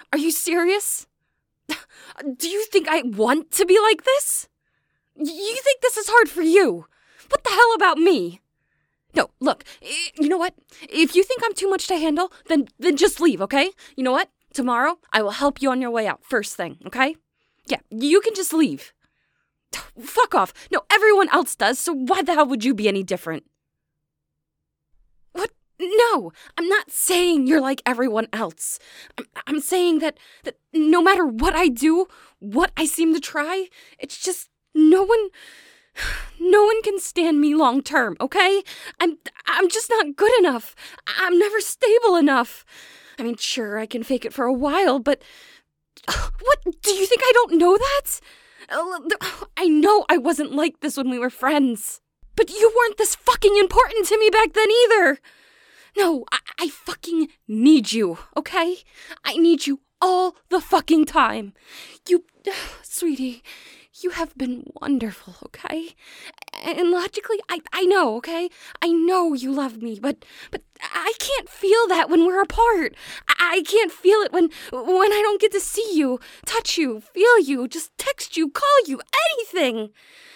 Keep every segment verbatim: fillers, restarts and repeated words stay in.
Are you serious? Do you think I want to be like this? You think this is hard for you? What the hell about me? No, look, you know what? If you think I'm too much to handle, then then just leave, okay? You know what? Tomorrow, I will help you on your way out first thing, okay? Yeah, you can just leave. Fuck off. No, everyone else does, so why the hell would you be any different? What? No, I'm not saying you're like everyone else. I'm, I'm saying that, that no matter what I do, what I seem to try, it's just no one... No one can stand me long term, okay? I'm I'm just not good enough. I'm never stable enough. I mean, sure, I can fake it for a while, but... What? Do you think I don't know that? I know I wasn't like this when we were friends. But you weren't this fucking important to me back then either. No, I, I fucking need you, okay? I need you all the fucking time. You... Sweetie... You have been wonderful, okay? And logically, I, I know, okay? I know you love me, but but I can't feel that when we're apart. I, I can't feel it when when I don't get to see you, touch you, feel you, just text you, call you, anything.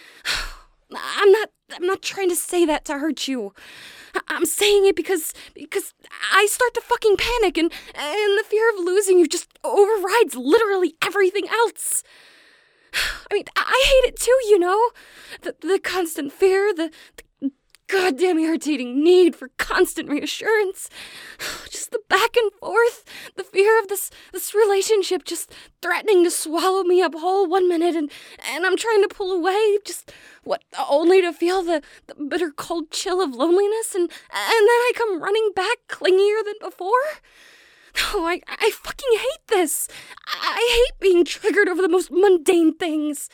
I'm not I'm not trying to say that to hurt you. I'm saying it because because I start to fucking panic and and the fear of losing you just overrides literally everything else. I mean, I hate it too, you know? The the constant fear, the, the goddamn irritating need for constant reassurance. Just the back and forth, the fear of this this relationship just threatening to swallow me up whole one minute and, and I'm trying to pull away, just what, only to feel the, the bitter cold chill of loneliness and, and then I come running back clingier than before? No, I, I fucking hate this. I hate being triggered over the most mundane things.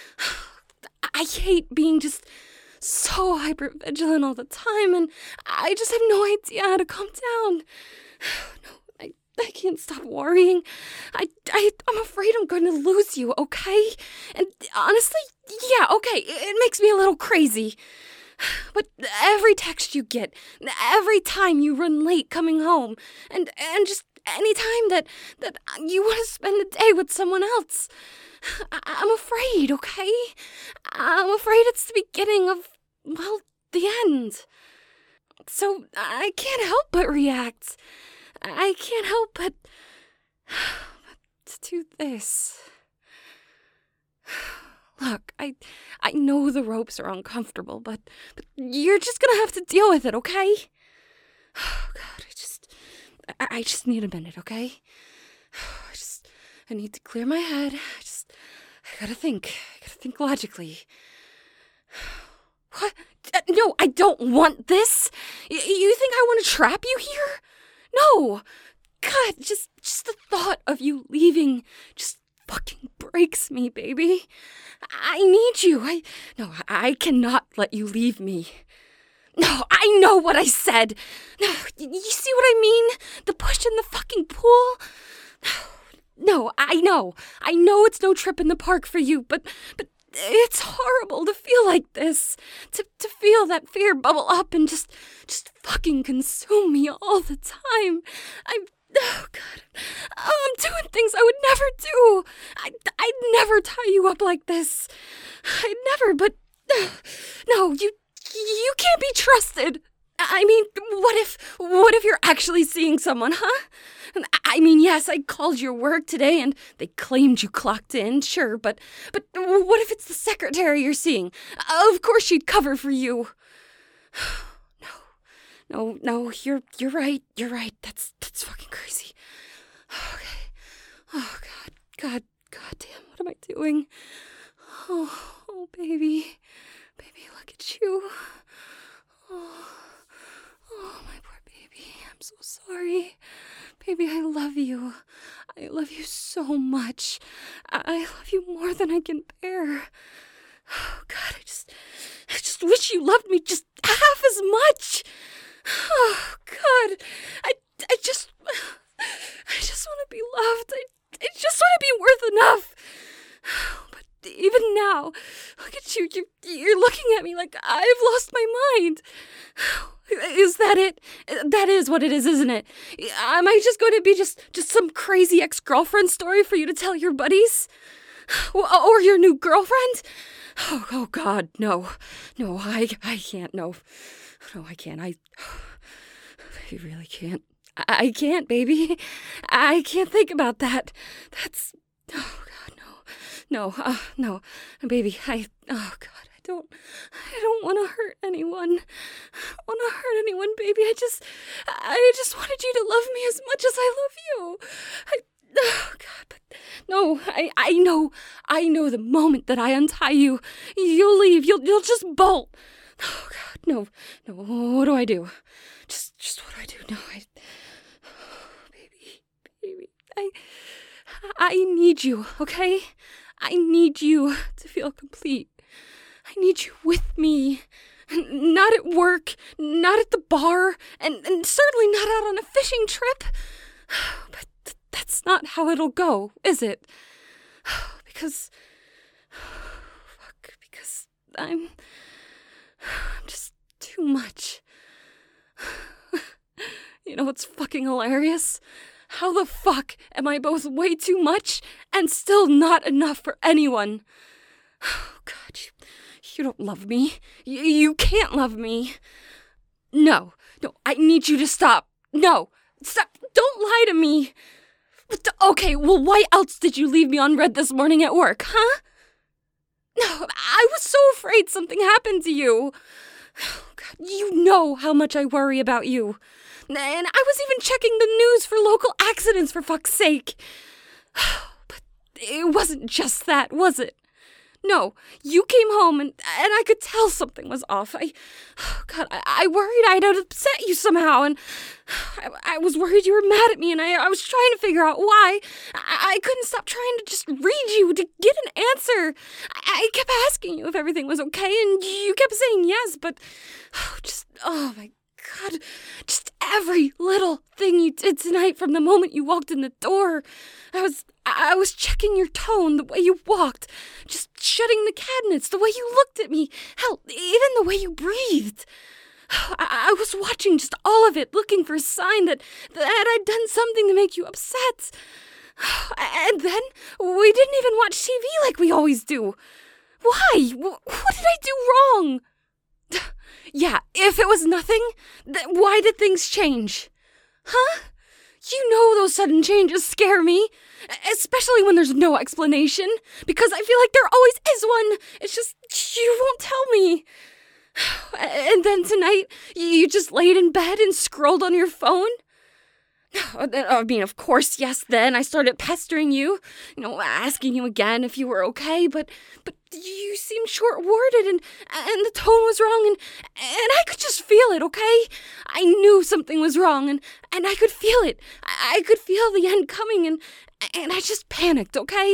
I hate being just so hypervigilant all the time, and I just have no idea how to calm down. No, I, I can't stop worrying. I, I, I'm afraid I'm going to lose you, okay? And honestly, yeah, okay, it makes me a little crazy. But every text you get, every time you run late coming home, and and just any time that, that you want to spend the day with someone else, I- I'm afraid, okay? I'm afraid it's the beginning of, well, the end. So I can't help but react. I can't help but, but to do this. Look, I I know the ropes are uncomfortable, but, but you're just gonna have to deal with it, okay? Oh, God, I just... I, I just need a minute, okay? I just... I need to clear my head. I just... I gotta think. I gotta think logically. What? Uh, no, I don't want this! Y- you think I want to trap you here? No! God, just, just the thought of you leaving just fucking breaks me, baby. I need you. I no, I cannot let you leave me. No, I know what I said. No, you see what I mean? The push in the fucking pool. No, I know. I know it's no trip in the park for you, but but it's horrible to feel like this. To to feel that fear bubble up and just just fucking consume me all the time. I'm Oh, God. Oh, I'm doing things I would never do. I, I'd never tie you up like this. I'd never, but... No, you you can't be trusted. I mean, what if... What if you're actually seeing someone, huh? I mean, yes, I called your work today and they claimed you clocked in, sure, but... But what if it's the secretary you're seeing? Of course she'd cover for you. No, no, you're you're right. You're right. That's that's fucking crazy. Okay. Oh God, God, God damn, what am I doing? Oh, oh baby. Baby, look at you. Oh, oh my poor baby. I'm so sorry. Baby, I love you. I love you so much. I, I love you more than I can bear. Oh God, I just I just wish you loved me just half as much. Oh, God, I, I just, I just want to be loved. I, I just want to be worth enough. But even now, look at you. you. You're looking at me like I've lost my mind. Is that it? That is what it is, isn't it? Am I just going to be just, just some crazy ex-girlfriend story for you to tell your buddies? Or your new girlfriend? Oh, oh God, no. No, I, I can't, no. No, I can't. I, I really can't. I, I can't, baby. I can't think about that. That's, oh God, no. No, uh, no. Baby, I, oh God. I don't, I don't want to hurt anyone. I don't want to hurt anyone, baby. I just, I just wanted you to love me as much as I love you. I, oh God, but no, I, I know, I know the moment that I untie you, you'll leave. You'll, you'll just bolt. Oh God, no, no. What do I do? Just, just what do I do? No, I, oh, baby, baby, I, I need you. Okay, I need you to feel complete. I need you with me, not at work, not at the bar, and, and certainly not out on a fishing trip. But th- that's not how it'll go, is it? Because, fuck, because I'm, I'm just too much. You know what's fucking hilarious? How the fuck am I both way too much and still not enough for anyone? Oh, God, you... You don't love me. You, you can't love me. No, no, I need you to stop. No, stop. Don't lie to me. The, okay, well, why else did you leave me on red this morning at work, huh? No, I was so afraid something happened to you. Oh, God, you know how much I worry about you. And I was even checking the news for local accidents, for fuck's sake. But it wasn't just that, was it? No, you came home and, and I could tell something was off. I, oh God, I, I worried I'd upset you somehow, and I, I was worried you were mad at me, and I, I was trying to figure out why. I, I couldn't stop trying to just read you to get an answer. I, I kept asking you if everything was okay, and you kept saying yes, but oh, just, oh my God, just every little thing you did tonight from the moment you walked in the door. I was I was checking your tone, the way you walked, just shutting the cabinets, the way you looked at me, hell, even the way you breathed. I, I was watching just all of it, looking for a sign that, that I'd done something to make you upset. And then we didn't even watch T V like we always do. Why? What did I do wrong? Yeah, if it was nothing, th- why did things change? Huh? You know those sudden changes scare me, especially when there's no explanation, because I feel like there always is one. It's just, you won't tell me. And then tonight, you just laid in bed and scrolled on your phone? I mean, of course, yes, then I started pestering you, you know, asking you again if you were okay, but but you seemed short-worded, and and the tone was wrong, and and I could just feel it, okay? I knew something was wrong, and, and I could feel it. I, I could feel the end coming, and and I just panicked, okay?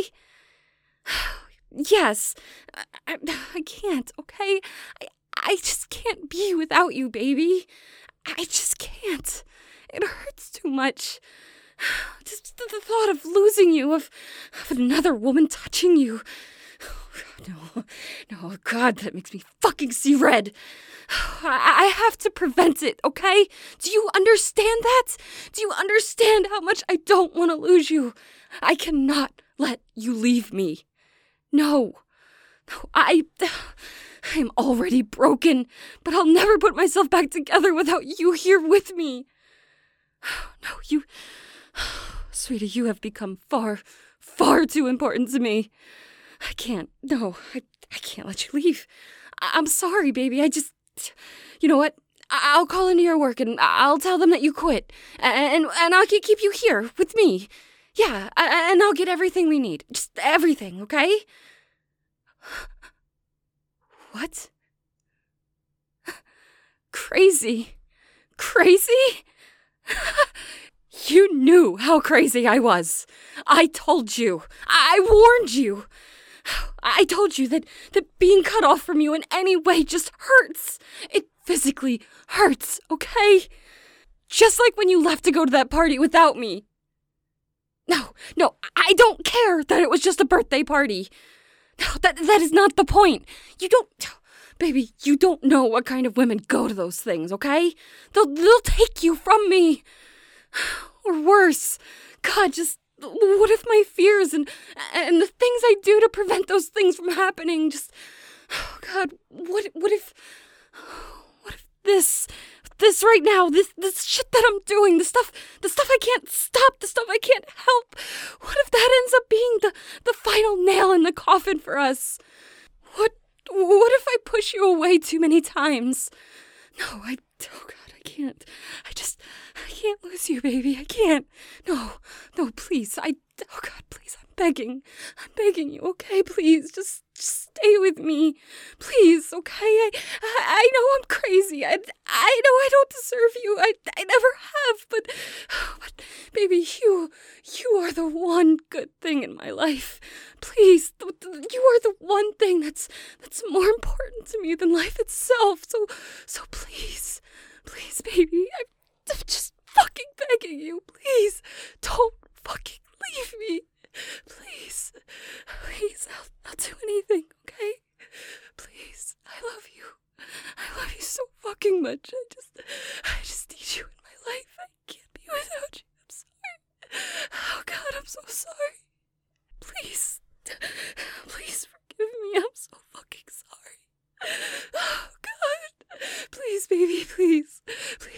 Yes, I, I can't, okay? I, I just can't be without you, baby. I just can't. It hurts too much. Just the thought of losing you, of, of another woman touching you. No, no, God, that makes me fucking see red. I, I have to prevent it, okay? Do you understand that? Do you understand how much I don't want to lose you? I cannot let you leave me. No, no, I... I am already broken, but I'll never put myself back together without you here with me. No, you... Sweetie, you have become far, far too important to me. I can't, no, I, I can't let you leave. I, I'm sorry, baby, I just... You know what? I, I'll call into your work and I'll tell them that you quit. And, and, and I'll keep you here with me. Yeah, I, and I'll get everything we need. Just everything, okay? What? Crazy? Crazy? You knew how crazy I was. I told you. I warned you. I told you that, that being cut off from you in any way just hurts. It physically hurts, okay? Just like when you left to go to that party without me. No, no, I don't care that it was just a birthday party. That, that is not the point. You don't... Baby, you don't know what kind of women go to those things, okay? They'll, they'll take you from me. Or worse. God, just... What if my fears and and the things I do to prevent those things from happening just... Oh, God, what, what if... What if this... This right now, this this shit that I'm doing, the stuff, the stuff I can't stop, the stuff I can't help. What if that ends up being the, the final nail in the coffin for us? What what if I push you away too many times? No, I oh God, I can't. I just I can't lose you, baby. I can't. No, no, please. I oh God, please. I'm begging. I'm begging you. Okay, please, just. Just stay with me, please, okay? I, I, I know I'm crazy. I, I know I don't deserve you. I, I never have, but, but, baby, you, you are the one good thing in my life. Please, th- th- you are the one thing that's, that's more important to me than life itself. So, so please, please, baby, I, I'm just fucking begging you. Please, don't fucking leave me. Please, please, I'll, I'll do anything, okay? Please, I love you. I love you so fucking much. I just, I just need you in my life. I can't be without you. I'm sorry. Oh God, I'm so sorry. Please, please forgive me. I'm so fucking sorry. Oh God, please, baby, please, please.